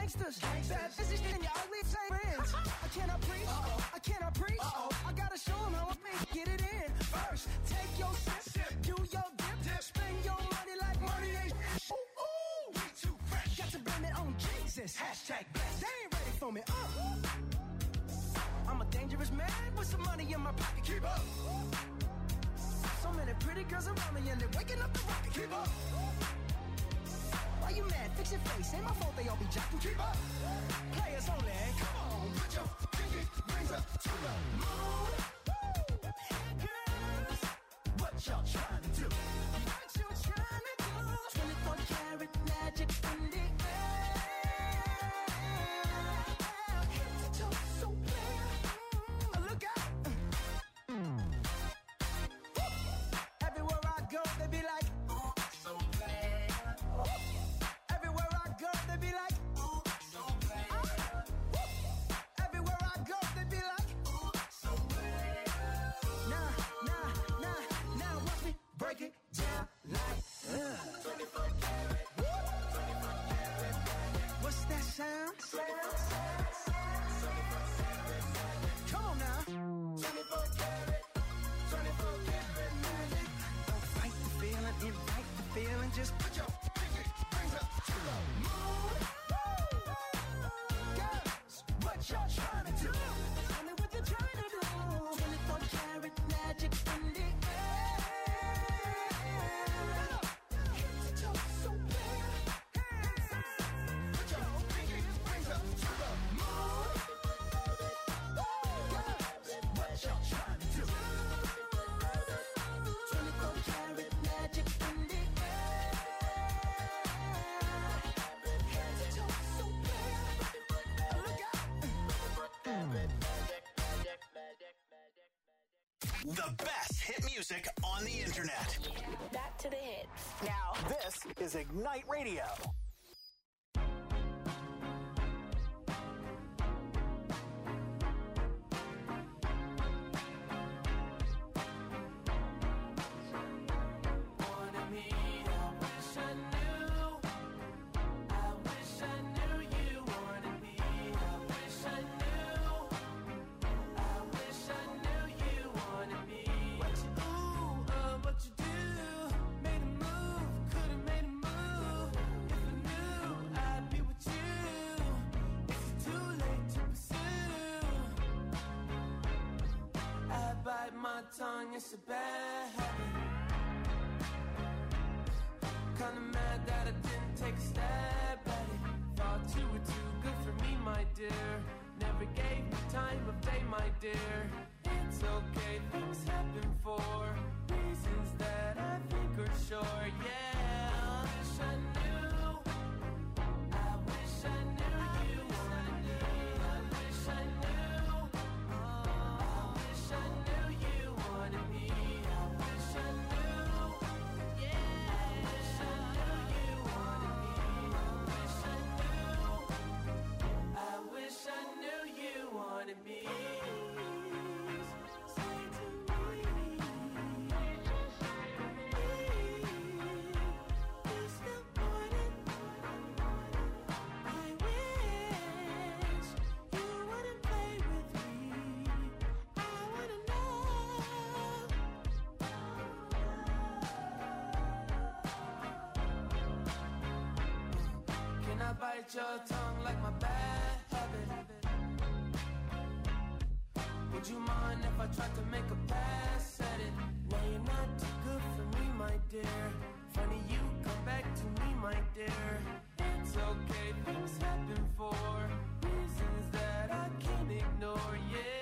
gangsters. Bad business and your ugly same friends. I cannot preach. I cannot preach. I gotta show them how I make. Get it in. First, take your sip. Do your dip. Spend your money like money ain't shit. Ooh, ooh. We too fresh. Got to blame it on Jesus. Hashtag blessed. They ain't ready for me. I'm a dangerous man with some money in my pocket. Keep up. So many pretty girls around me and they're waking up the rocket. Keep up. Why you mad? Fix your face. Ain't my fault they all be jacking. Keep up. Players only. Come on, put your pinky rings up to the moon. Girls, what y'all trying to do? What you trying to do? 24 karat magic in the air. Head to toe so clear. Look out. Everywhere I go, they be like, ooh, so bad. Everywhere I go, they be like, ooh, so bad. Everywhere I go, they be like, ooh, so bad. Now, watch me break it down like, 24 karat, 24 karat. What's that sound? Come on now. 24 karat, 24 karat magic. Don't fight the feeling, invite the feeling. Just put your pinky rings up to the moon. Girls, what y'all trying to do? Tell me what you're trying to do. 24 karat magic in the air. Head to toe so clear. Put your pinky rings up to the moon. Girls, what y'all trying to do? 24 karat magic in the air. Head to toe so clear. Look out. The best hit music on the internet. Back to the hits. Now, this is Ignite Radio. Tongue, it's a bad habit. Kinda mad that I didn't take a stab at it. Thought you were too good for me, my dear. Never gave me time of day, my dear. It's okay, things happen for reasons that I think are sure, yeah. I wish I knew. I wish I knew you wanted me. I wish I knew. I wish I knew you wanted me. I wish I knew. Yeah. I wish I knew you wanted me. I wish I knew. I wish I knew you wanted me. Say to me. You still want it. I wish you wouldn't play with me. I wanna know. Can I bite your tongue like my bad habit? Would you mind if I tried to make a pass at it? No, you're not too good for me, my dear. Funny you come back to me, my dear. It's okay, things happen for reasons that I can't ignore, yeah.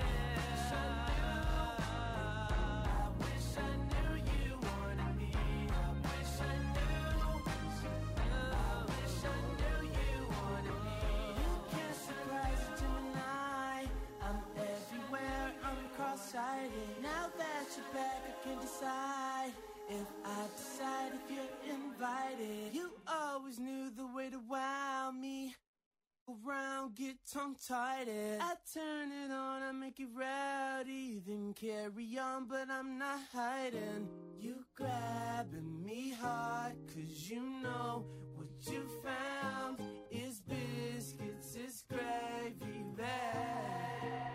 I wish I knew you wanted me. I wish I knew. I wish I knew you wanted me. You can't surprise a Gemini. I'm everywhere, I'm cross-sighted. Now that you're back, I can decide if I decide if you're invited. You always knew the way to wow me. Around, get tongue-tied. I turn it on, I make it rowdy. Then carry on, but I'm not hiding. You grabbing me hard, 'cause you know what you found is business. gravy there.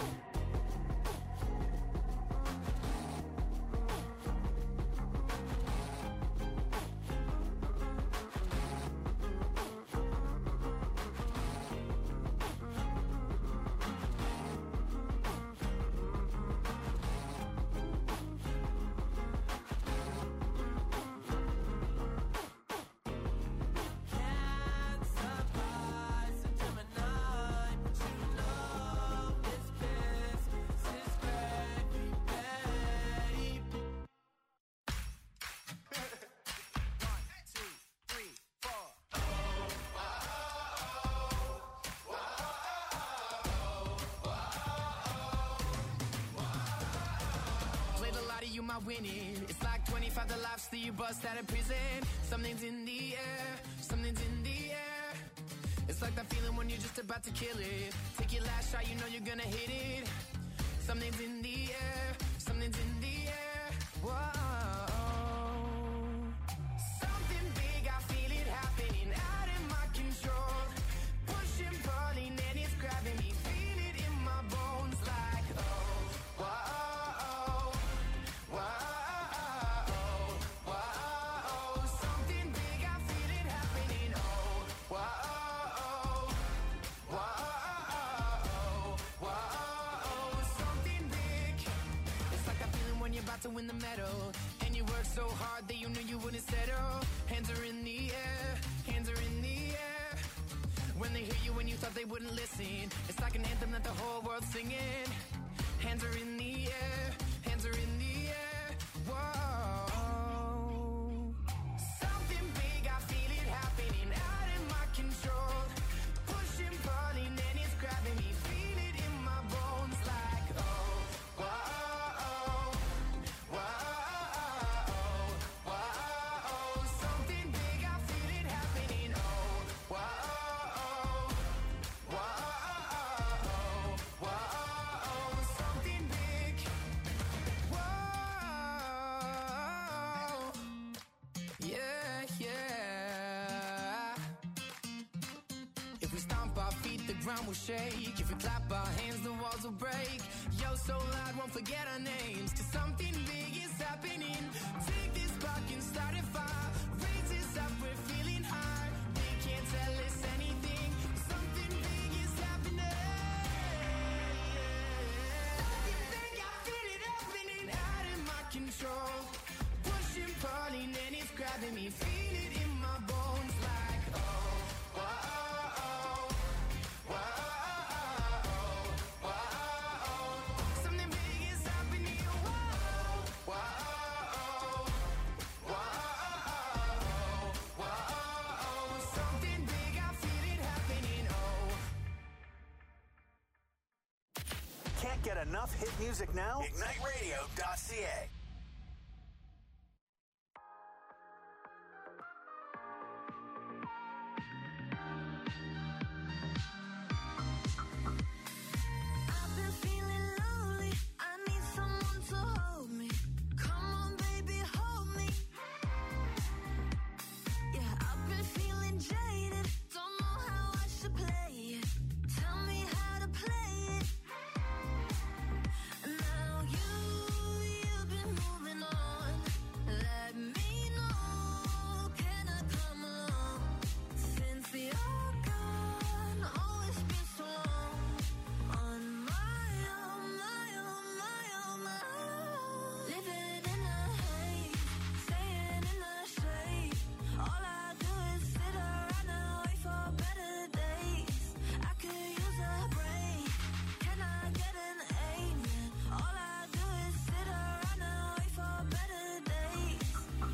You my winning. It's like 25 the lives that you bust out of prison. Something's in the air, something's in the air. It's like that feeling when you're just about to kill it. Take your last shot, you know you're gonna hit it. Something's in the air, something's in the air. Whoa. Something big, I feel it happening out of my control. Pushing, pulling, and it's grabbing me. Feel it in my bones like, oh, whoa. To win the medal, and you work so hard that you knew you wouldn't settle. Hands are in the air, hands are in the air. When they hear you when you thought they wouldn't listen, it's like an anthem that the whole world's singing. Hands are in the air, hands are in the air. Whoa. Something big, I feel it happening out of my control. Pushing, pulling, and it's grabbing me. Feel it in my bones like, oh, whoa. Ground will shake. If we clap our hands, the walls will break. Yo, so loud, won't forget our names. Cause something big is happening. Take this spark and start a fire. Raise this up, we're feeling high. They can't tell us anything. Something big is happening. Something big, I feel it happening out of my control. Pushing, pulling, and it's grabbing me. Feel it in my bones like, oh, whoa. Can't get enough hit music now? IgniteRadio.ca. I've been feeling lonely. I need someone to hold me. Come on, baby, hold me. Yeah, I've been feeling jaded. Don't know how I should play it. Tell me how to play it. Now you've been moving on. Let me know, can I come along? Since you're gone, oh, it's been so long. On my own, my own, my own, my own. Living in the haze, staying in the shade. All I do is sit around and wait for better days. I could use a break. Can I get an amen? All I do is sit around and wait for better days.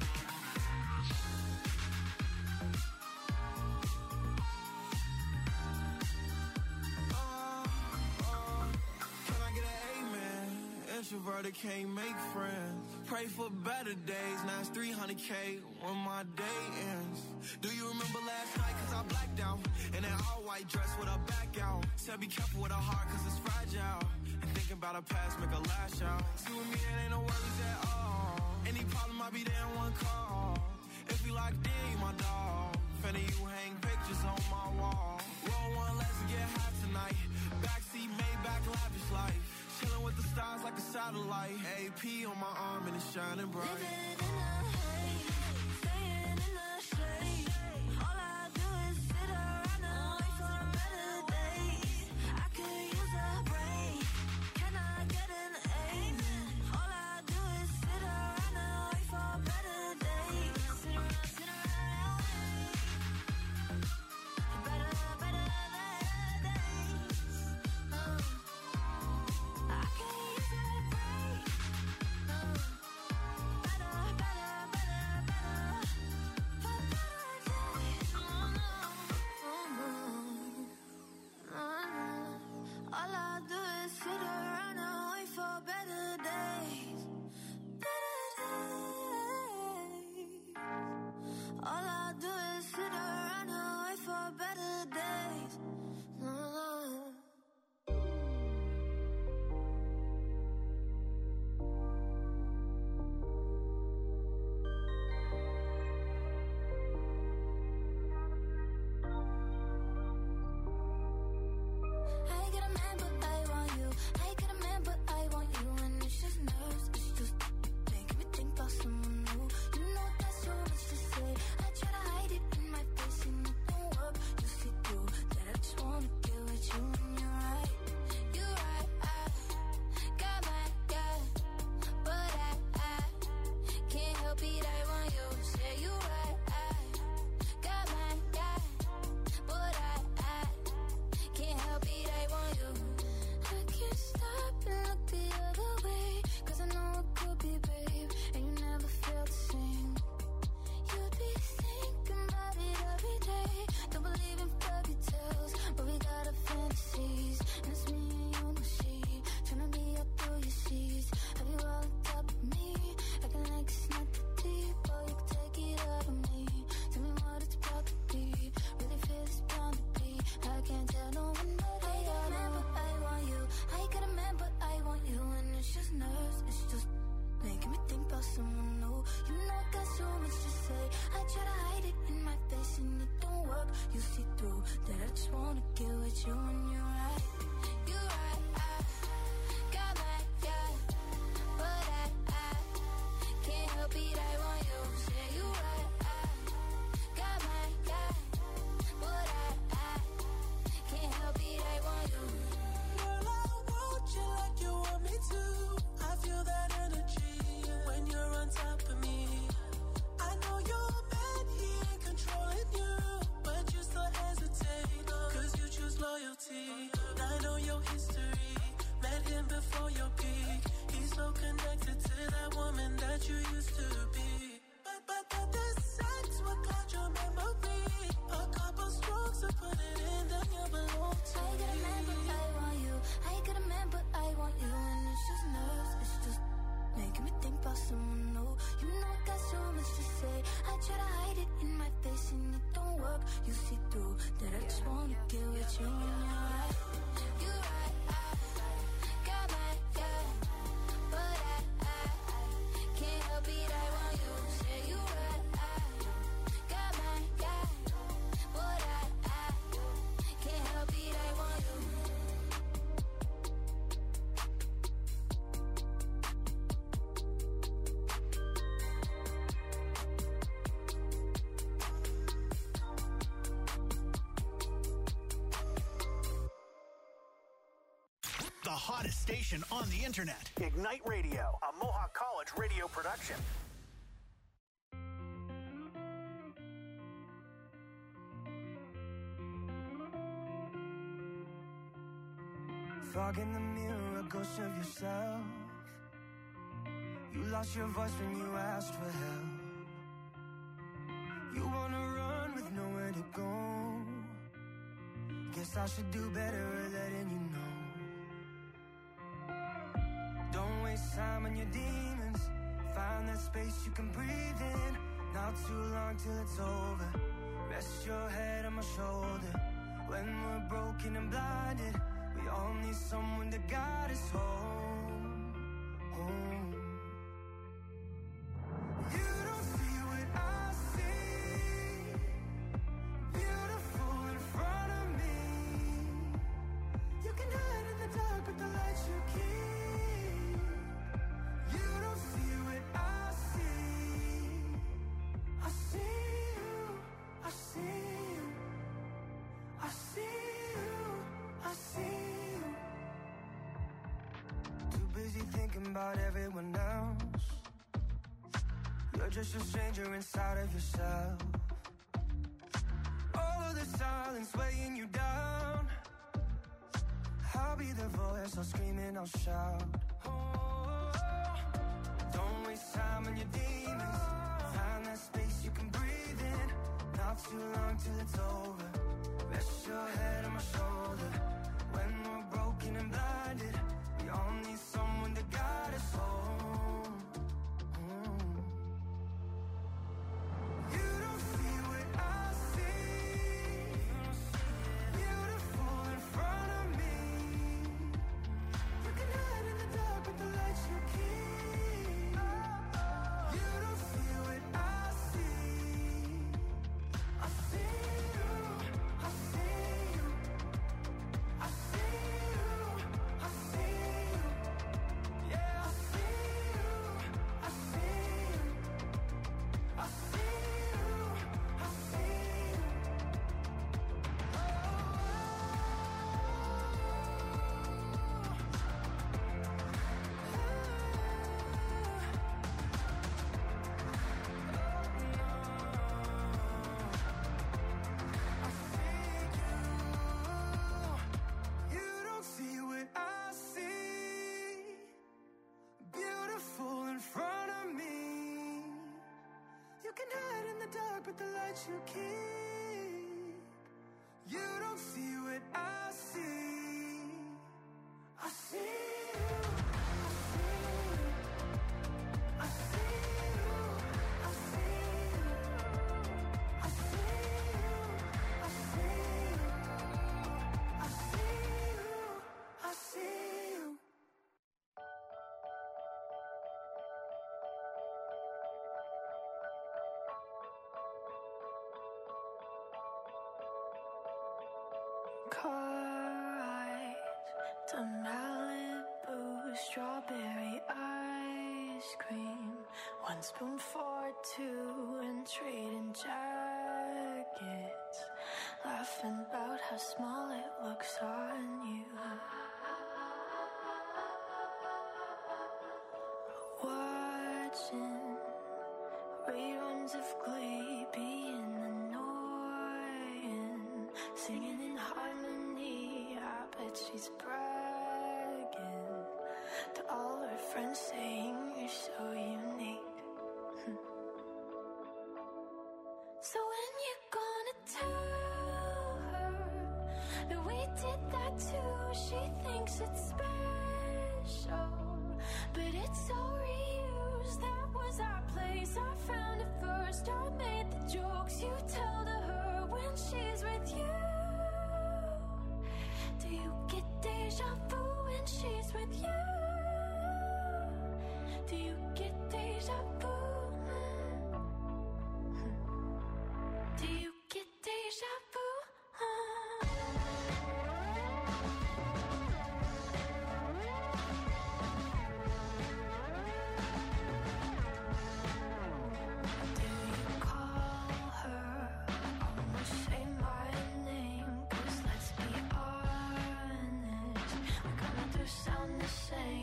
Can I get an amen? Introverted can't make friends. Pray for better days. Now it's 300K when my day ends. Do you remember last night? Cause I blacked out. In that all white dress with a back out. Said be careful with a heart cause it's fragile. And thinking about a past make a lash out. See with me it ain't no worries at all. Any problem I'll be there in one call. If we locked in, you my dog. Finna you hang pictures on my wall. Roll one, let's get high tonight. Backseat, Maybach, lavish life. Chilling with the stars like a satellite. AP on my arm and it's shining bright. Living in the haze, staying in the shade. All I do is sit around and wait for better days. I could use a break. Can I get an amen? All I do is sit around and wait for better days. Sit around and wait. Better days. I could use a break. Better all I do is sit around and wait for better days. Better days. All I do is sit around and wait for better days. I get a man, but I want you. I get a man, but I want you. And it's just nerves, it's just making me think about someone new. You know that's so much to say. I try to hide it in my face and it don't work. You see through that I just wanna get with you and you're right. You're right, I got my guy, but I can't help it, I want you. Say you're right, I got my guy, but I can't help it, I want you. I can't stop and look the other way, 'cause I know it could be, babe, and you never feel the same. You'd be thinking about it every day. Don't believe in fairy tales, but we got our fantasies, and it's me and you and she, tryna be up through your seas. Have you all on top of me, acting like it's not that deep, or you can take it out of me. Tell me what it's about to be, really feel it's bound to be. I can't tell no one, but I got a man, but I want you. I got a man, but I want you, and it's just nerves, it's just making me think about someone new. You know I got so much to say. I try to hide it in my face and it don't work. You see through that I just wanna get with you and you're right. You're right, I got my guy, but I can't help it, I want you. Say you're right, I got my guy, but I can't help it, I want you. Girl, I want you like you want me to. I feel that energy when you're on top of me. I know your man, he ain't controlling you, but you still hesitate, 'cause you choose loyalty. I know your history, met him before your peak. He's so connected to that woman that you used to be. But the sex will cloud your memory. A couple strokes to put it in, then you belong to I got a man, but I want you. I got a man, but I want you, and it's just nerves, it's just making me think about someone new. You know I got so much to say. I try to hide it in my face and it don't work. You see through that I just wanna get with you and you're right. You're right, I got my guy, but I can't help it, I want you. Say you're right, I got my guy, but I can't help it, I want you. The hottest station on the internet. Ignite Radio, a Mohawk College radio production. Fog in the mirror, a ghost of yourself. You lost your voice when you asked for help. You wanna run with nowhere to go. Guess I should do better at letting you know. Don't waste time on your demons. Find that space you can breathe in. Not too long till it's over. Rest your head on my shoulder. When we're broken and blinded, we all need someone to guide us home. Home. You don't see what I see. thinking about everyone else. You're just a stranger inside of yourself. All of the silence weighing you down. I'll be the voice, I'll scream and I'll shout. Oh, don't waste time on your demons. Find that space you can breathe in. Not too long till it's over. Rest your head on my shoulder. When we're broken and blinded, we all need someone to guide us home. You don't see what I see. Beautiful in front of me. You can hide in the dark with the lights you keep. You don't see what I see. I see you, I see you. I see you, I see you. Yeah, I see you, I see you. I see you, I see you. You don't see what I see. Beautiful in front of me. You can hide in the dark with the lights you keep. You don't see what I see. I see you, I see you. I see you, I see you. I see you, I see you. I see you, I see you. Car ride to Malibu, strawberry ice cream. 1 spoon for 2 and trading jackets. Laughing about how small it looks on you. Watching reruns of Glee, being annoying, singing in harmony. I bet she's bragging to all her friends, saying you're so unique. So when you gonna tell her that we did that too? She thinks it's special, but it's so reused. That was our place, I found it first. I made the jokes you tell to her when she's with you. Do you get deja vu when she's with you? Do you get deja vu? Do you get deja vu? Do you call her? Almost say my name, 'cause let's be honest, we kinda do sound the same.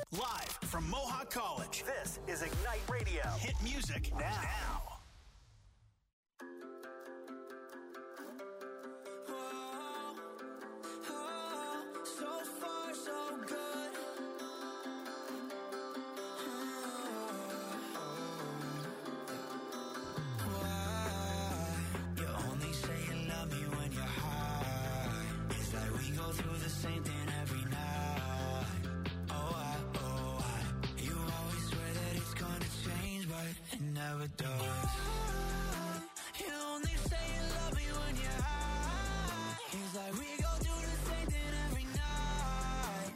Live from Mohawk College, this is Ignite Radio. Hit music now. Never does. You only say you love me when you're high. It's like we go through the same thing every night.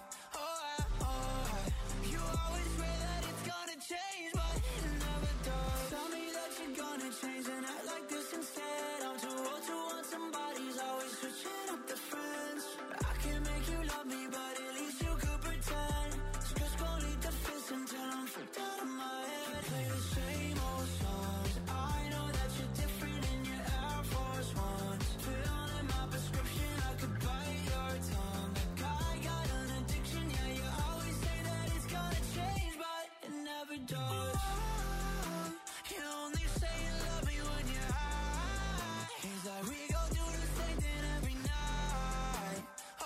You always swear that it's gonna change, but it never does. Tell me that you're gonna change and act like this instead. I'm too old to want somebody's always switching up the friends. I can't make you love me, but at least you could pretend. So just go leave the fence until I'm freaked out of my head. Play the same old songs. I know that you're different in your Air Force Ones. Fill in my prescription, I could bite your tongue. Like I got an addiction, yeah, you always say that it's gonna change, but it never does. You only say you love me when you're high. It's like we go through the same thing every night.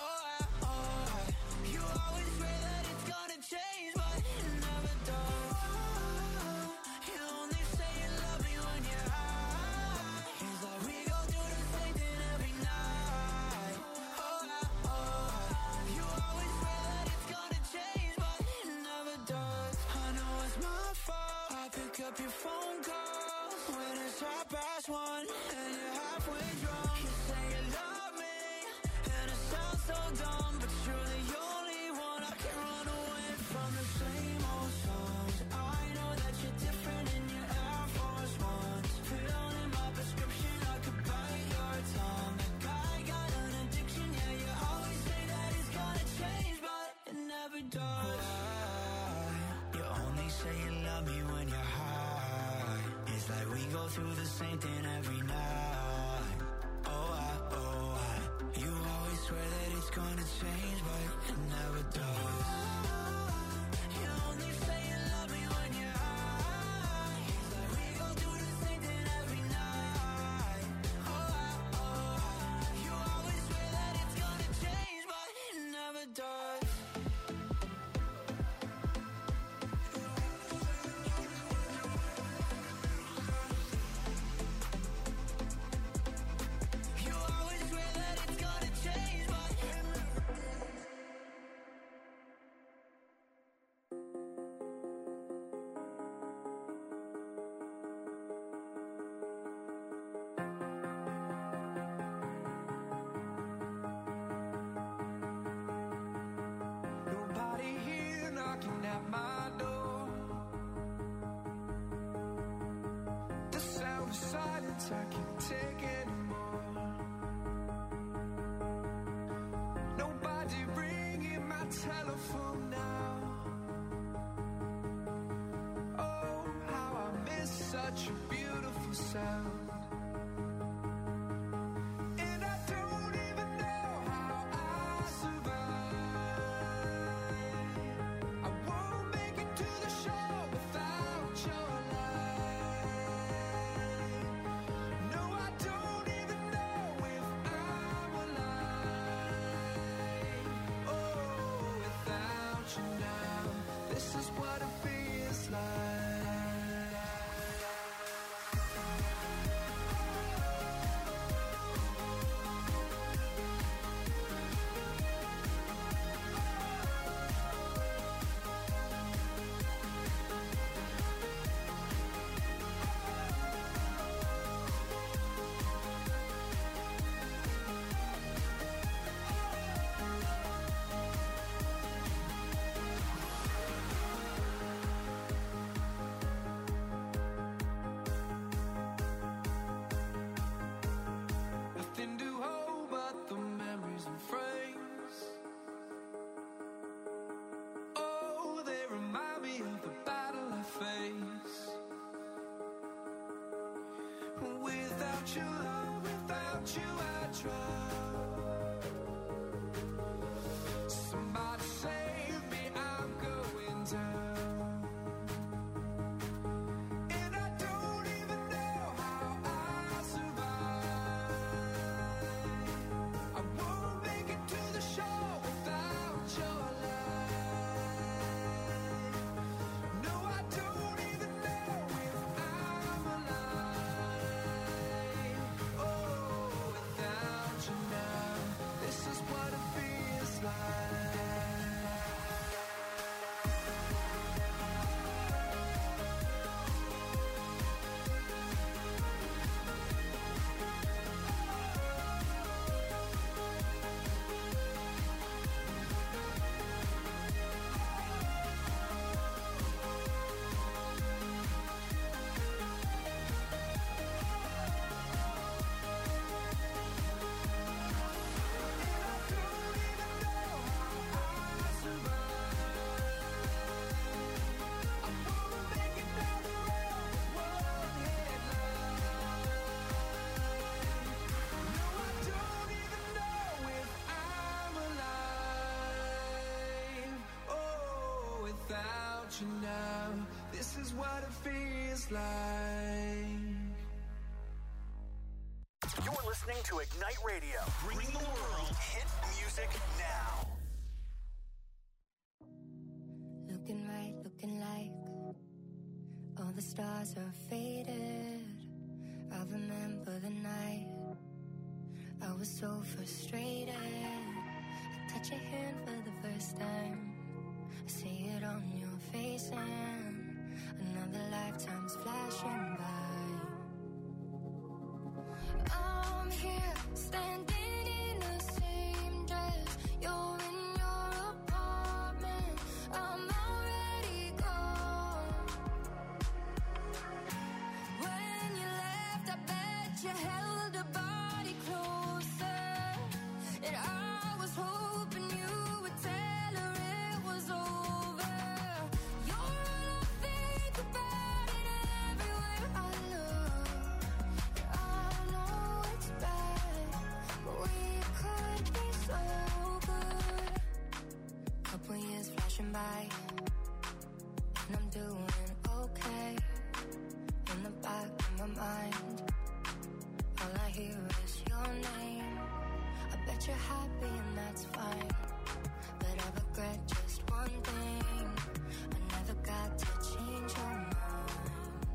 You always swear that it's gonna change, but it never does. You only say you love me when you're high. It's like we go through the same thing every night. You always swear that it's gonna change, but it never does. I know it's my fault. I pick up your phone calls when it's 1:30 and you're halfway drunk. You say you love me and it sounds so dumb, but you're the only one I can run away from. The same old songs. I know that you're different in your Air Force Ones. Fill in my prescription, I could bite your tongue. Like I got an addiction, yeah, you always say that it's gonna change, but it never does. You only say you love me when you're high. It's like we go through the same thing every night. You always swear that it's gonna change, but it never does. You only say you love me when you're high. It's like we go through the same thing every night. You always swear that it's gonna change, but it never does. You always swear that it's gonna change, but Nobody here knocking at my door. The sound of silence I can't take anymore. Nobody ringing my telephone now. Oh, how I miss such a beautiful sound. And I don't even know how I survive. I won't make it to the show without your light. No, I don't even know if I'm alive. Oh, without you now, this is what it feels like. Nothing to hold but the memories and frames. Oh, they remind me of the battle I face. Without your love, without you I drown. Somebody save me, I'm going without you now. This is what it feels like. You're listening to Ignite Radio, bringing the world hit music now. Looking right, looking like all the stars are faded. I remember the night I was so frustrated. I touch your hand for the first time. I see it on your face and another lifetime's flashing by. I'm here, standing in the same dress. You're in your apartment. I'm already gone. When you left, I bet you held a body closer. And I was hoping you would tell her it was over. You're all I think about and everywhere I look. I know it's bad, but we could be so good. Couple years flashing by, and I'm doing okay. In the back of my mind, all I hear is your name. I bet you're happy and that's fine, but I regret just one thing. I never got to change your mind.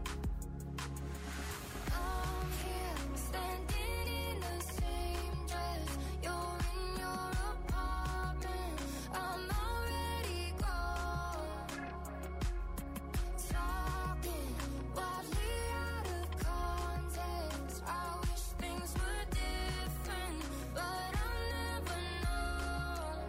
I'm here, standing in the same dress. You're in your apartment. I'm already gone. Talking wildly out of context. I wish things were different, but I'll never know.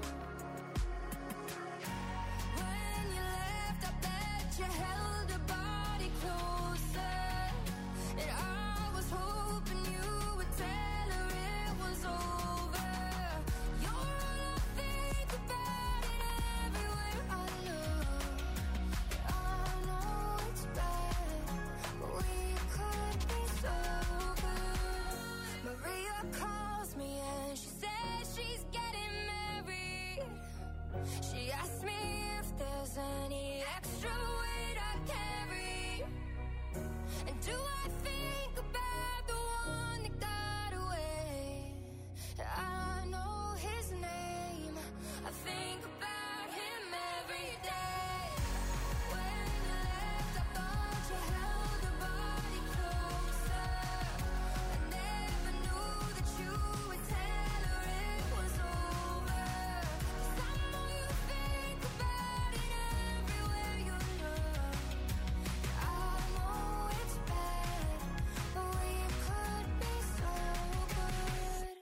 When you left, I bet you held a body closer. And I was hoping you would tell her it was over. You're all I think about and everywhere I look. I know it's bad, but we could be so good. Maria calls me and she says she's getting married. She asked me if there's any extra weight I carry. And do I think about the one that got away? I know his name. I think about him every day. When you left, I thought you held a body closer. I never knew that you would tell her it was over. 'Cause I know you think about it everywhere you look. I know it's bad, but we could be so good.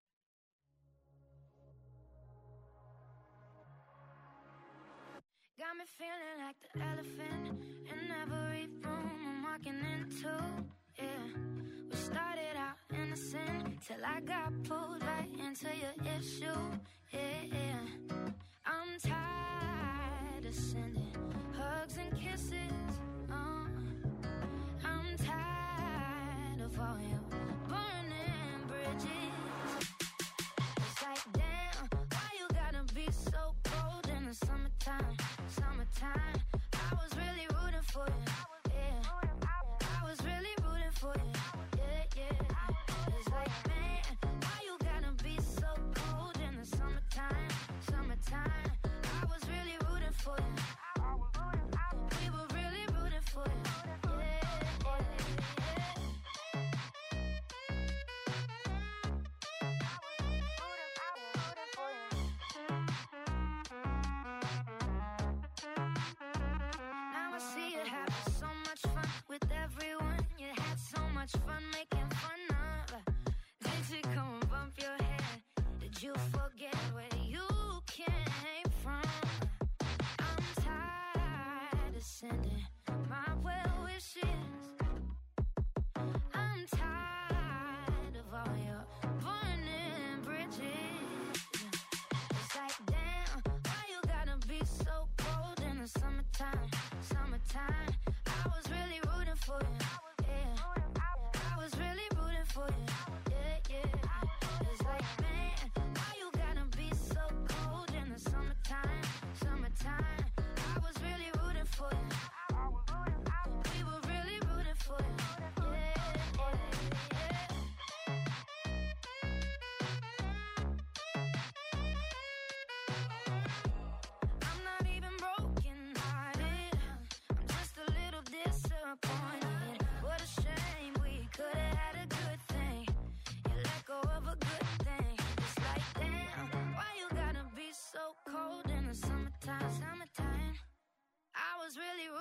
Got me feeling like the elephant in every room I'm walking into. Yeah, we started out innocent till I got pulled right into your issue. Yeah, I'm tired of sending hugs and kisses. I'm tired of all your burning bridges. It's like, damn, why you gotta be so cold in the summertime? Summertime, I was really rooting for you. Yeah, I was really rooting for you. Yeah, yeah. It's like, man, why you gotta be so cold in the summertime? Summertime, I was really rooting for you. We were really rooting for you. Now I see you having so much fun with everyone. You had so much fun making fun of. Do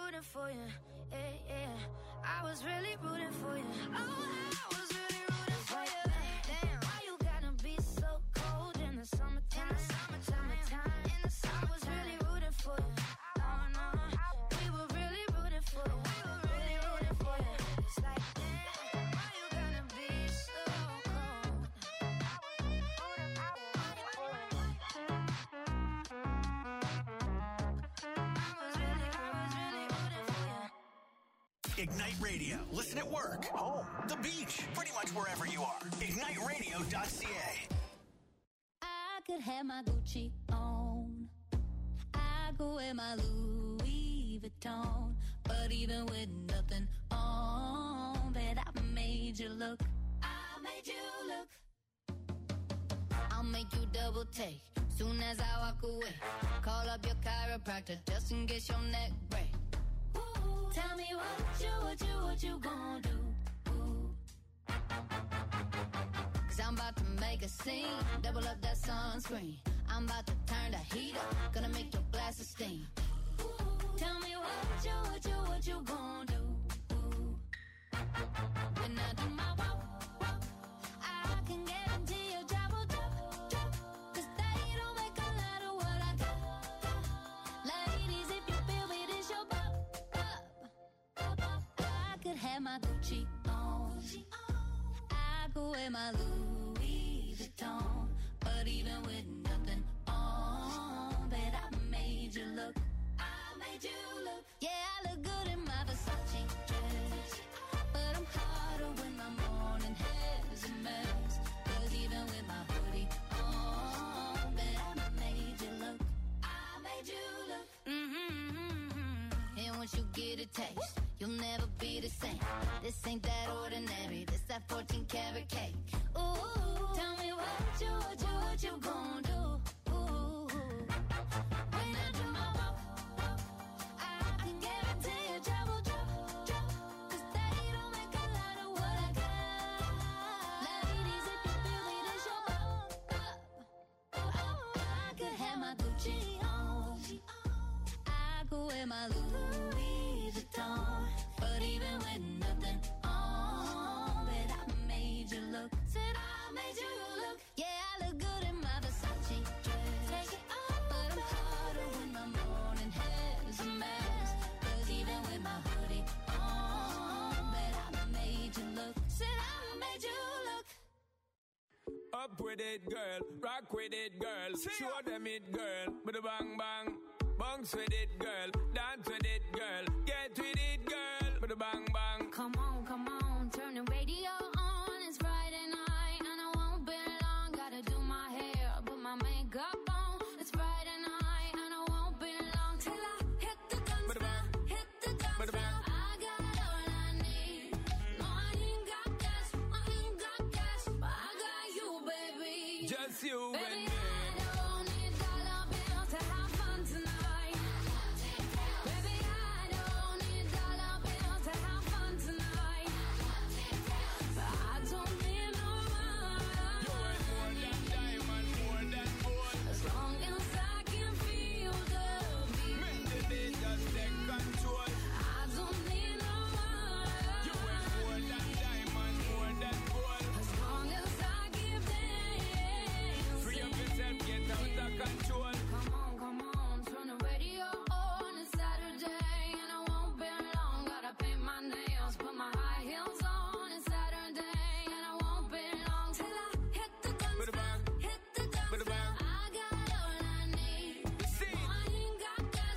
rooting for you. Yeah, yeah. I was really rooting for you. Oh, I was really rooting for you. Damn, why you gotta be so cold in the summertime? In the summertime. I was really rooting for you. Oh, no. We were really rooting for you. We were really rooting for you. It's like, damn, why you gotta be so cold? Ignite Radio. Listen at work, home, the beach, pretty much wherever you are. IgniteRadio.ca. I could have my Gucci on. I go wear my Louis Vuitton. But even with nothing on, bet I made you look. I made you look. I'll make you double take soon as I walk away. Call up your chiropractor just in case your neck break. Tell me what you gonna do? Ooh. Cause I'm about to make a scene, double up that sunscreen. I'm about to turn the heat up, gonna make your glasses steam. Ooh. Tell me what you gonna do? Ooh. When I do my walk, I can guarantee your job will drop. Cause they don't make a lot of what I got. Ladies, if you feel me, this your bop. I could have my Gucci on. I go wear my Louis Vuitton. But even with nothing on, bet I made you look. I made you look. Yeah, I look good in my Versace dress. But I'm hotter when my morning hair's a mess. Cause even with my hoodie on, bet I made you look. I made you look. And once you get a taste, you'll never be the same. This ain't that ordinary. This that 14 karat cake. Ooh, tell me what you gonna do? Ooh, when I do my walk, I can guarantee your job will drop. Cause they don't make a lot of what I got. Ladies, if you feel me, this your bop. I could have my Gucci on. I go wear my Louis Vuitton. But even with nothing on, bet I made you look. Said I made you look. Yeah, I look good in my Versace dress. Take it off, but I'm hotter when my morning hair's a mess. Cause even with my hoodie on, bet I made you look. Said I made you look. Up with it, girl. Rock with it, girl. Show them it, girl. With a bang bang. Bounce with it, girl. Dance with it, girl. Get with it, girl. With a bang bang. Come on, turn the radio on. It's Friday night and I won't be long. Gotta do my hair, put my makeup on. It's Friday night and I won't be long till I hit the dance floor. Hit the dance floor. I got all I need. No, I ain't got cash, but I got you, baby. Just you Baby, and me. I don't need dollar bills to have fun tonight. Baby, I don't need dollar bills to have fun tonight. But I don't need no money. You ain't more than diamond, more than gold. As long as I can feel the beat. Make the day just take control. I don't need no money. You ain't more than diamond, more than gold. As long as I give them. Free up yourself, get out of control. Come on, turn the radio on. It's Saturday and I won't be long. Gotta paint my nails, put my high heels on. It's Saturday and I won't be long till I hit the dance With a floor. bang. Hit the dance With a floor. bang. I got all I need. See, No, I ain't got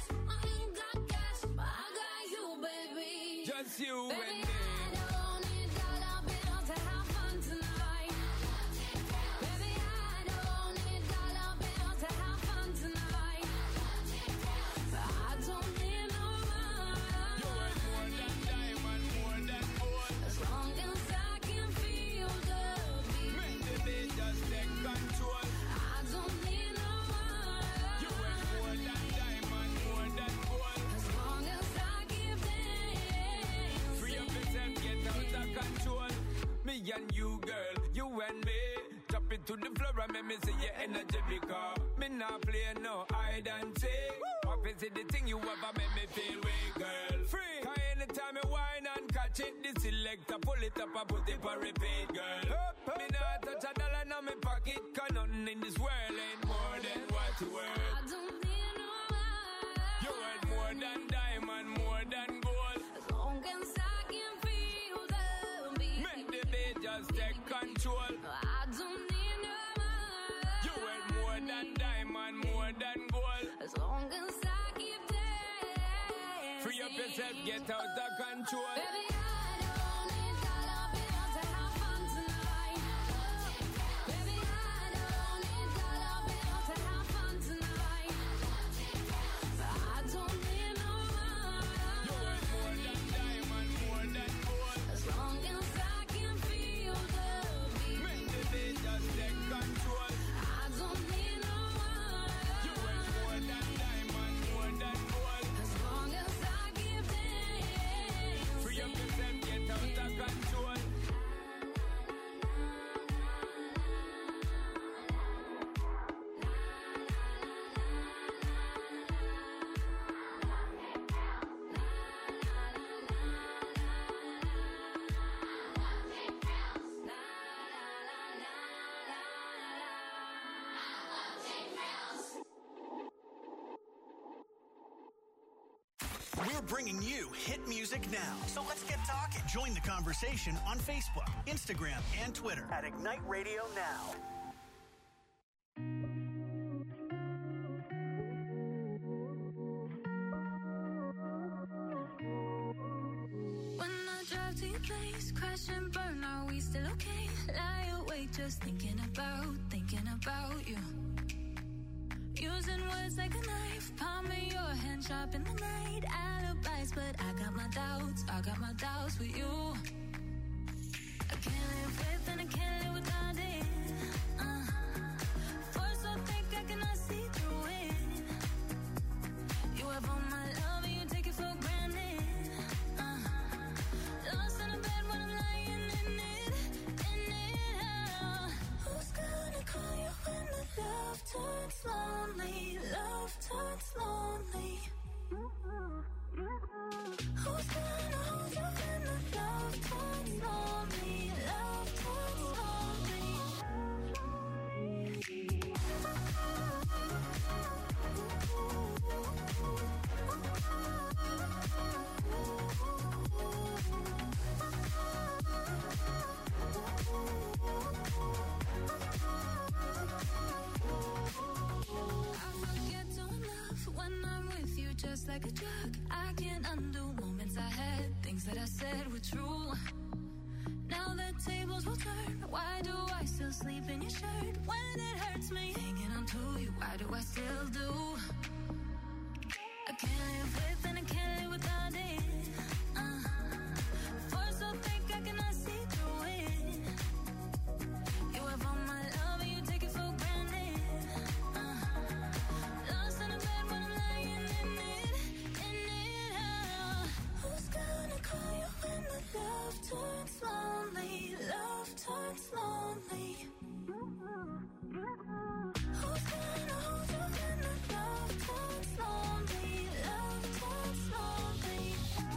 cash, but I got you, baby. just you and Baby, me. I don't need dollar bills to have fun tonight. Baby, I don't need dollar bills to have fun tonight. But I don't need no You ain't more money. than diamond, more than gold. As long as I can feel the beat. Make the day just take control. I don't need no You ain't more money. than diamond, more than gold. As long as I give them. Free up yourself, get out of control. Me and you, girl, you and me. Drop it to the floor and make me see your energy because me not play no hide and seek. What is it the thing you ever make me feel weak, girl? Free. Cause anytime you whine and catch it, the selector pull it up and put it for repeat, girl. Me not touch a dollar in my pocket, cause nothing in this world ain't more than what you worth. I don't need no man. You worth more than diamond, more than gold. As long as I can feel the beat. Make the beat just take control. I don't need no man. You worth more than diamond, more than gold. As long as I keep dancing. Free up yourself, get out of control. Baby, I don't need dollar bills to have fun tonight. Baby, I don't need dollar bills to have fun tonight. I don't need no You man. worth more than diamond, more than gold. As long as I can feel the beat. Make the beat just take control. I don't need no You worth more than diamond, more than gold. as long as I keep dancing. Free up yourself, get out of control. We're bringing you hit music now. So let's get talking. Join the conversation on Facebook, Instagram, and Twitter at Ignite Radio Now. When I drive to your place, crash and burn, are we still okay? Lie awake just thinking about you. Using words like a knife, palm in your hand, sharp in the night. Alibis, but I got my doubts with you. I can't live with and I can't live without it. Force so thick I cannot see through it. You have all my love and you take it for granted. Lost in a bed when I'm lying in it. Who's gonna call you when the love turns lonely? Love turns lonely. Who's gonna hold you when the love turns lonely? Love turns lonely. I forget to love when I'm with you, just like a drug. I can't undo moments I had, things that I said were true. Now the tables will turn. Why do I still sleep in your shirt when it hurts me? Hanging on to you, why do I still do? I can't live with and I can't live without it. Force so thick I cannot see through it. You have all my love and you take it for granted. Lost in a bed when I'm lying in it. Who's gonna call you when the love turns lonely? Love turns lonely. Who's gonna hold you when the love turns lonely? Love turns lonely.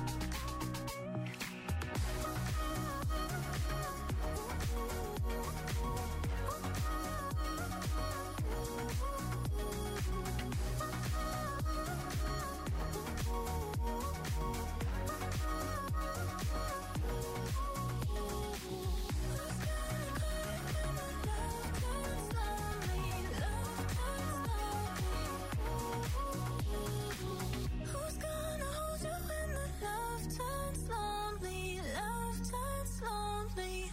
Who's gonna hold you when the love turns lonely? Love turns lonely.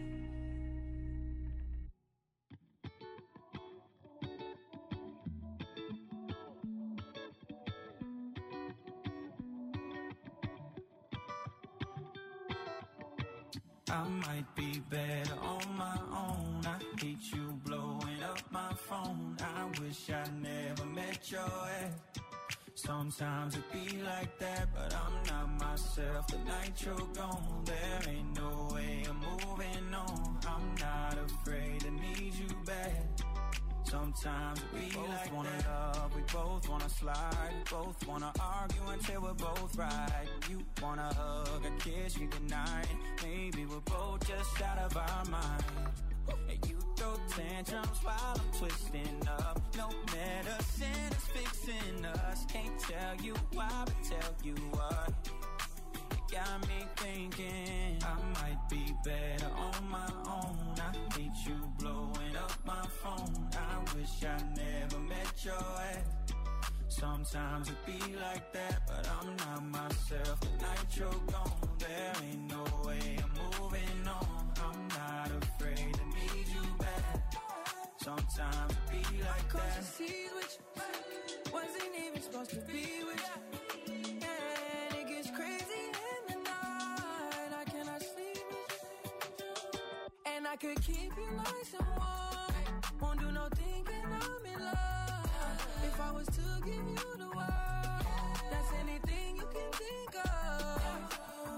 I might be better on my own. I hate you blowing up my phone. I wish I never met your ex. Sometimes it be like that, but I'm not myself the night you're gone. There ain't no way I'm moving on. I'm not afraid to need you back. Sometimes we both wanna love, we both wanna slide, we both wanna argue until we're both right. You wanna hug, a kiss you goodnight. Maybe we're both just out of our mind. And you throw tantrums while I'm twisting up. No medicine is fixing us. Can't tell you why, but tell you what. You got me thinking I might be better on my own. I hate you blowing up my phone. I wish I never met your ex. Sometimes it be like that, but I'm not myself. The night you're gone, there ain't no way I'm moving on. I'm not afraid to need you back. Sometimes it be like that. Cause you see which wasn't even supposed to be with you. And it gets crazy in the night. I cannot sleep with you. And I could keep you nice and warm. Won't do no thinking I'm in love. If I was to give you the world, that's anything you can think of.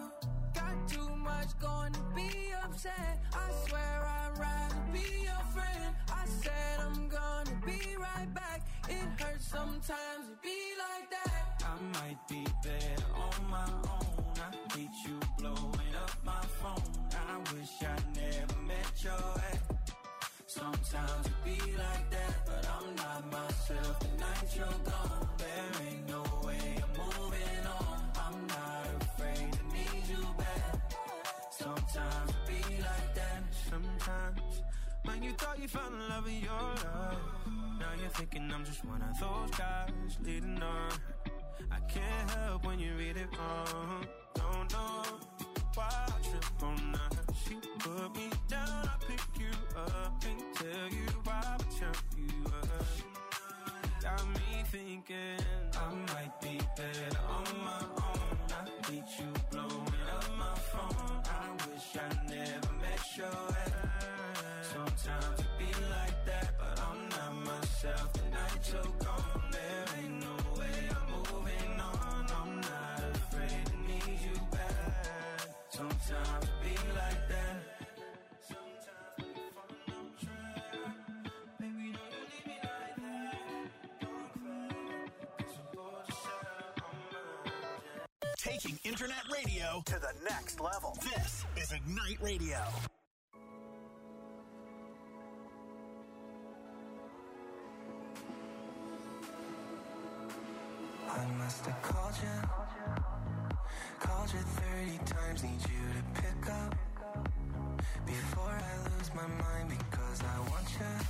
Got too much going to be upset. I swear I'd rather be your friend. I said I'm gonna be right back. It hurts sometimes to be like that. I might be better on my own. I hate you blowing up my phone. I wish I never met your ex. Sometimes it be like that, but I'm not myself. The night you're gone, there ain't no way I'm moving on. I'm not afraid to need you back. Sometimes it be like that. Sometimes, man, you thought you found the love of your life. Now you're thinking I'm just one of those guys leading on. I can't help when you read it wrong. Don't know why I trip on that. She put me down, I pick you up. Can't tell you why, but tell you up. Got me thinking I might be better on my own. I hate you blowing up my phone. I wish I never met your ex. Sometimes it be like that, but I'm not myself. The night you're gone, there ain't no way I'm moving on. I'm not afraid to need you back. Sometimes it be like that. Sometimes we fall on track. Baby, don't you leave me like that. Don't cry, 'cause I'm bored just out on my own. Taking internet radio to the next level. This is Ignite Radio. I must have called you 30 times, need you to pick up before I lose my mind, because I want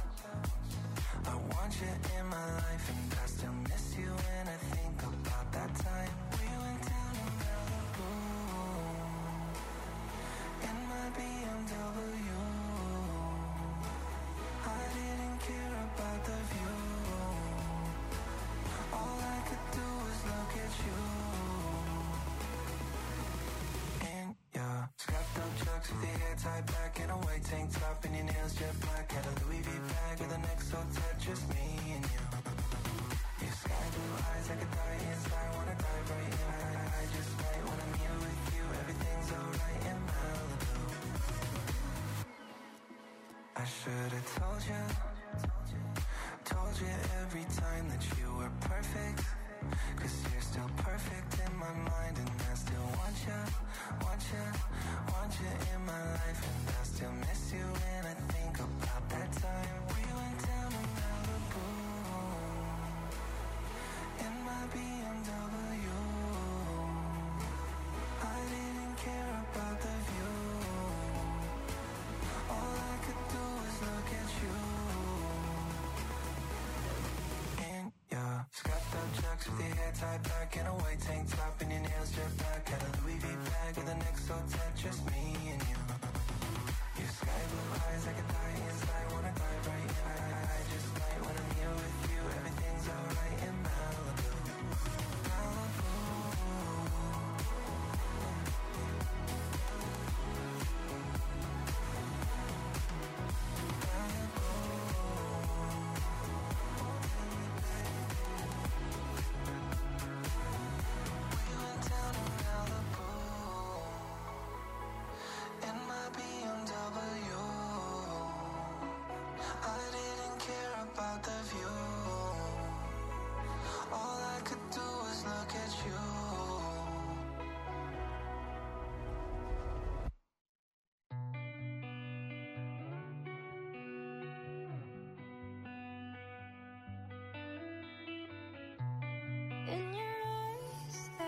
you in my life, and I still miss you when I think about that time we went down to Malibu in my BMW. I didn't care about the view. All I could do was look at you. In your scuffed up chucks with your hair tied back in a white tank top and your nails jet black. Had a Louis V bag with a neck so tight, just me and you. Your sky blue eyes, I could die inside, wanna dive right in. I just might when I'm here with you, everything's alright in Malibu. I should've told you every time that you were perfect, 'cause you're still perfect in my mind, and I still want you in my life, and I still miss you when I think about that time we went down to Malibu in my BMW. I didn't care about the view. All I could do was look at you. Yeah, scuffed up chucks with your hair tied back in a white tank top and your nails jet black. Had a Louis V bag with a neck so tight, just me and you. Your sky blue eyes, I could die inside, wanna dive right in. I just might when I'm here with you, everything's alright in Malibu. Malibu.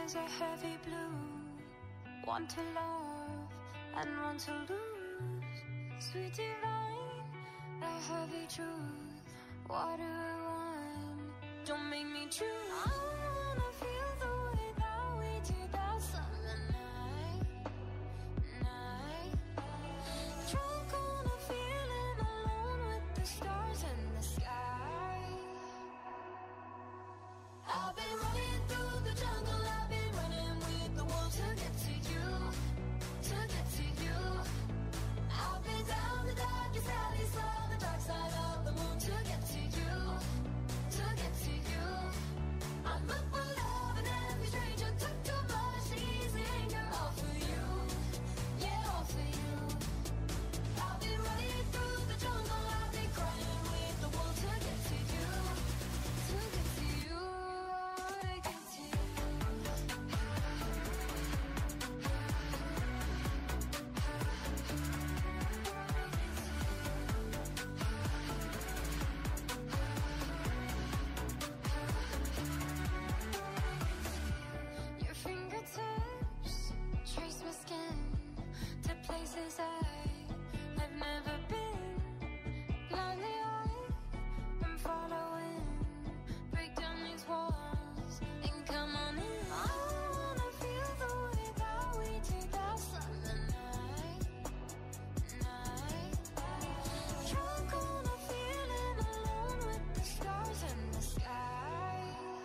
eyes are heavy blue. Want to love and want to lose. Sweet divine, the heavy truth. What do I want? Don't make me choose. I wanna feel the way that we did that summer night. Drunk on a feeling, alone with the stars in the sky. I've been running through the jungle, I've been running with the wolves to get to you, to get to you. I've been down the darkest alley, saw the dark side of the moon to get to you, to get to you. I'm up for love and every stranger took too much easy anger, all for you, yeah, all for you. I've been running through the jungle, I've been crying with the wolves to get to you, to get to you. Your fingertips trace my skin to places I've never been. Blindly I'm following. Break down these walls and come on in. I wanna feel the way that we did that summer night. Drunk on a feeling, alone with the stars in the sky.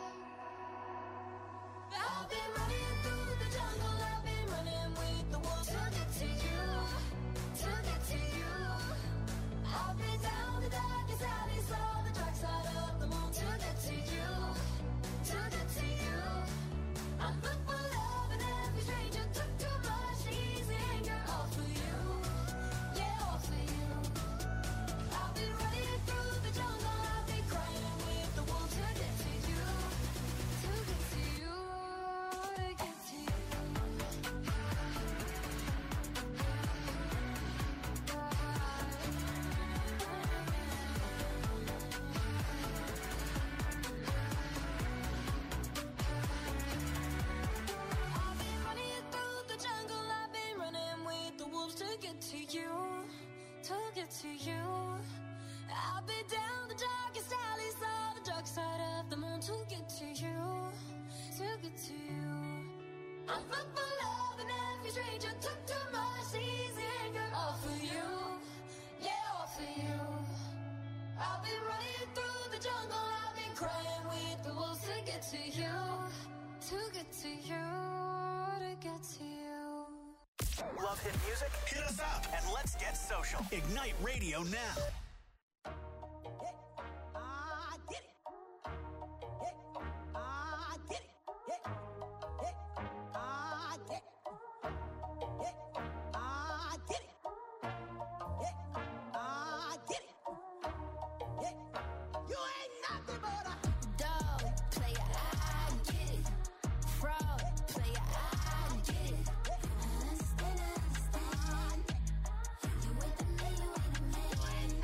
I've been running through the jungle, I've been running with the wolves to get to you, to get to you. I've been down the darkest alley, saw the dark side of the moon to get to you, to get to you. I'm up for love and every stranger took too much easy anger, all for you, yeah, all for you. I've been running through the jungle, I've been crying with the wolves to get to you, to get to you, to get to you. I've been running through the jungle, I've been running with the wolves to get to you, to get to you. I've been down the darkest alleys, saw the dark side of the moon to get to you, to get to you. I'm up for love and every stranger took too much easy anger, all for you, yeah, all for you. I've been running through the jungle, I've been crying with the wolves to get to you, to get to you, to get to you. Love hit music? Hit us up and let's get social. Ignite Radio now. Dog, player, I get it. Fraud, player, I get it. Understand. You with the man, you with the man.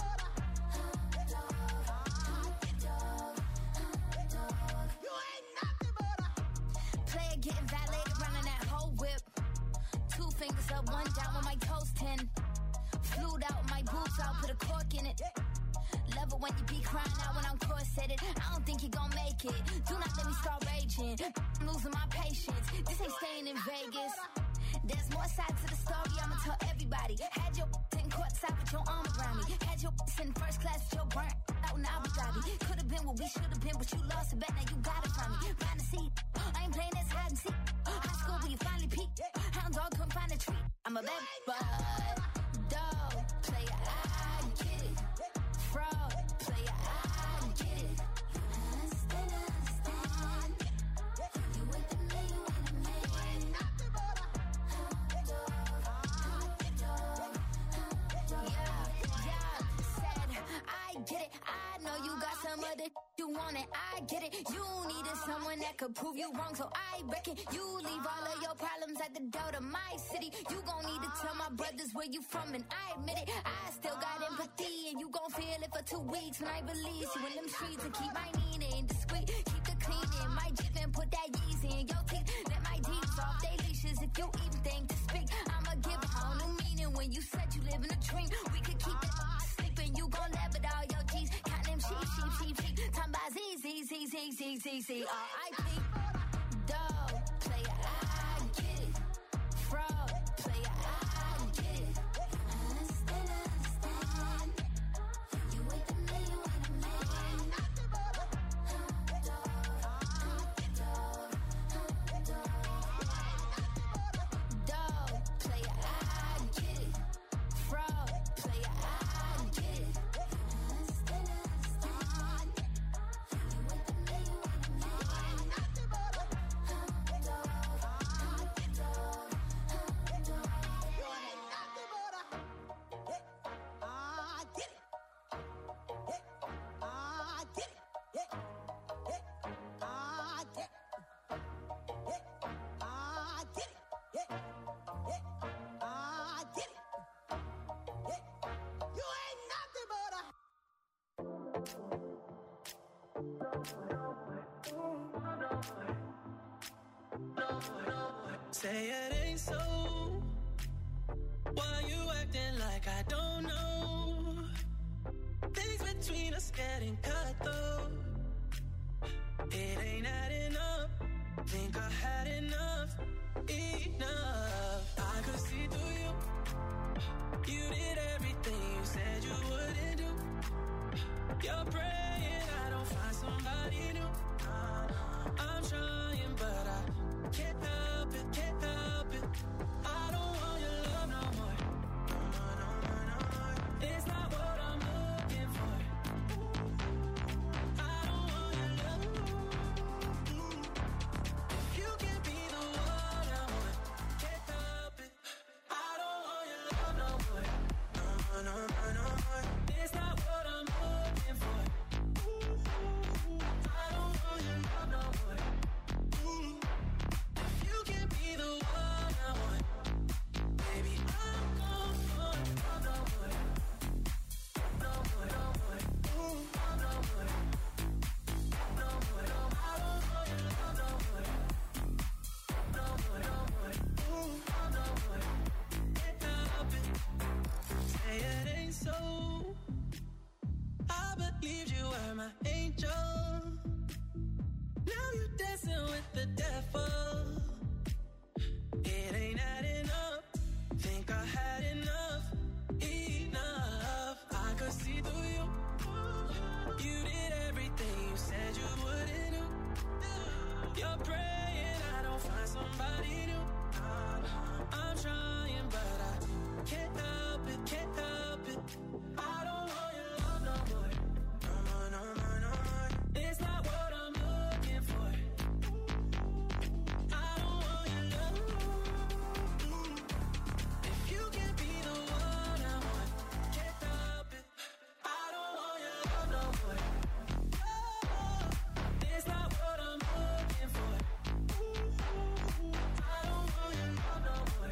Dog. You ain't nothing but a player getting violated, running that whole whip. 2 fingers up, 1 down with my toes 10. Flued out my boobs, I'll put a cork in it. Love it when you be crying out when I'm corseted. I don't think you gon' make it. Do not let me start raging. I'm losing my patience. This ain't staying in Vegas. There's more sides to the story, I'ma tell everybody. Had your in courtside with your arm around me. Had your in first class with your burnt out in Abu Dhabi. Could've been what we should've been, but you lost a bet, now you got it from me. Find a seat, I ain't playing this hide and seek. High school when you finally peak. Hound dog couldn't find a treat. I'm a bad bud. Dog, player, I get it. Fraud, player, I get it. Understand. You with the man, you with the man. Yeah, said, I get it. I know you got some other you want it. I get it. You needed someone that could prove you wrong, so I reckon you leave all of your problems at the door to my city. You gon' need to tell my brothers where you from, and I admit it. I still got empathy, and you gon' feel it for 2 weeks when I release you in them streets and keep my Nina in discreet. Keep the cleaning, my Jeep and put that Yeezy in your teeth. D-C-C-C-R-I-P. Dog, player, I get it. Fraud, player, I get it. Understand. You with me, you want a man. Dog, player, I get it. Fraud, player, I get it. Understand. You with me, you want a man. Say it ain't so. Why you acting like I don't know? Things between us getting cut though. It ain't adding up. Think I had enough. I could see through you. You did everything you said you wouldn't do. You're praying I don't find somebody new. I'm trying, but I can't help it, can't help it. I don't want your love no more. No more. It's not what I'm looking for. I don't want your love. If you can be the one I want, can't help it. I don't want your love no more. No more. It's not what I'm looking for. I don't want your love no more. If you can be the one I want, baby, I'm gone for love no more. No more. No more. I don't want your love no more. No more. Can't help it. Say it ain't so. I believed you were my angel. Now you dancing with the devil. It ain't adding up. Think I had enough. I could see through you. You did everything you said you wouldn't do. You're praying I don't find somebody new. I'm trying, but I can't help it, can't help it. I don't want your love no more. No more. It's not what I'm looking for. I don't want your love. If you can be the one I want, can't help it. I don't want your love no more. It's not what I'm looking for. I don't want your love no more.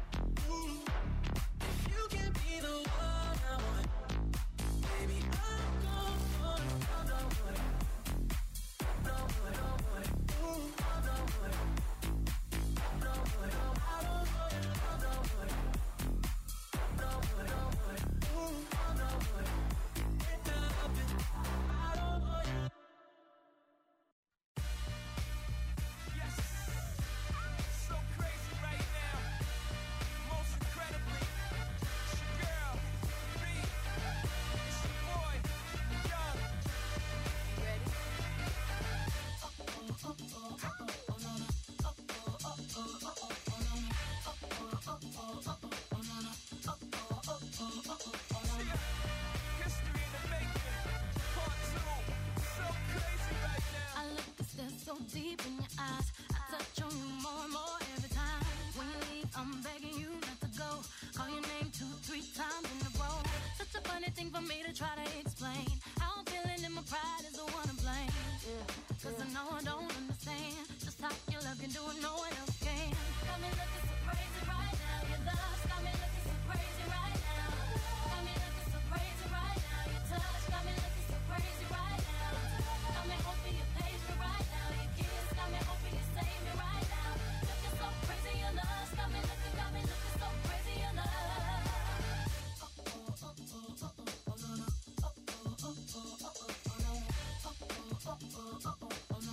If you can be the one I want, baby, I'm gone for love no more. No more. I don't want your love no more. No more. Can't help it. I don't want you. Yes, so crazy right now. Most incredibly, it's your girl, me. It's your boy, Young. You ready? History in the making, part 2. So crazy right now. I look to stare so deep in your eyes. I touch on you more and more every time. When you leave, I'm begging you not to go. Call your name 2-3 times in a row. Such a funny thing for me to try to explain. How I'm feeling and my pride is the one to blame. Cause I know I don't understand just how your love can do it, no one else can. Got me looking so crazy right now. Your love got me looking so crazy right now. Got me looking so crazy right now. Your touch got me looking so crazy right now. Got me hoping you page me right now. Your kiss got me hoping you save me right now. Looking so crazy, your love got me looking so crazy, your love. Oh, no.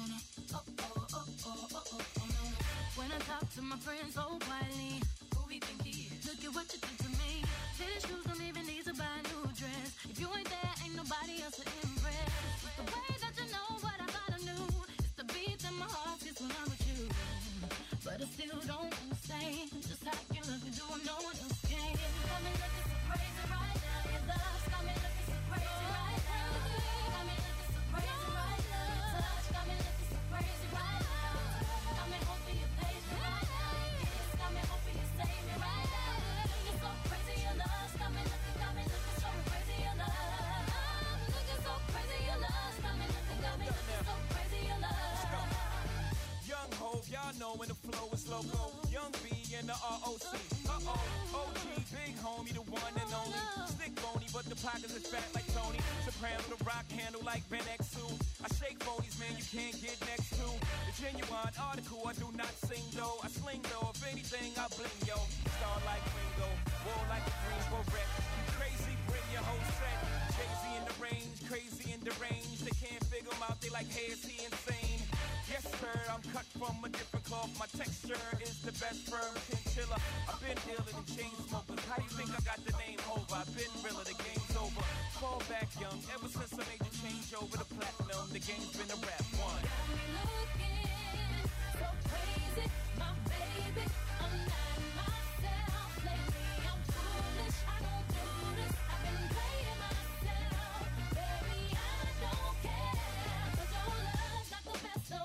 to my friends so quietly. Who we think he is? Look at what you did to me. Tennis shoes don't even need to buy a new dress. If you ain't there, ain't nobody else to impress. It's the way that you know what I thought I knew. It's the beat that my heart gets when I'm with you. But I still don't understand just how you look and do what no one else can. Got me looking so crazy right now. Your love's got me looking so crazy right now. Got me looking so crazy right now. Your touch got me looking so crazy right now. Got me hoping you pay me right now. Your kiss got me hoping you save me right now. Looking so crazy, your love's got me looking so crazy, your love. Looking so crazy, your love's got me looking so crazy, your love. Young Hov, y'all know when the flow is loco. Young B and the ROC. OG, big homie, the one and only. Stick bony, but the pockets is fat like Tony. Soprano, the rock handle like Ben X2. I shake phonies, man, you can't get next to. The genuine article, I do not sing though. I sling though, if anything, I bling yo. Star like Ringo, war like a Greensboro wreck. You crazy, bring your whole set. Jay-Z in the range, crazy in the range. They can't figure him out, they like, hey, is he insane? Yes, sir, I'm cut from a different cloth. My texture is the best firm chinchilla. I've been iller than chain smokers. How you think I got the name over? I've been realer, the game's over. Fall back young, ever since I made the change over to platinum, the game's been a rap one.